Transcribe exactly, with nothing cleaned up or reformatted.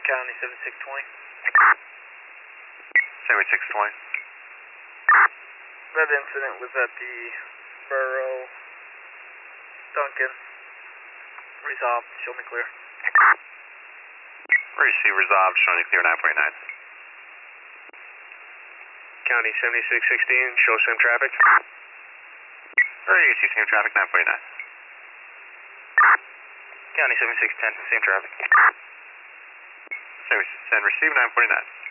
County seventy-six twenty. seventy-six twenty. That incident was at the Burrow Duncan. Resolved, show me clear. Receive resolved, showing you clear nine forty-nine. County seventy-six sixteen, show same traffic. You see same traffic, nine forty-nine. County seventy-six ten, same traffic. seventy-six ten, receive nine forty-nine.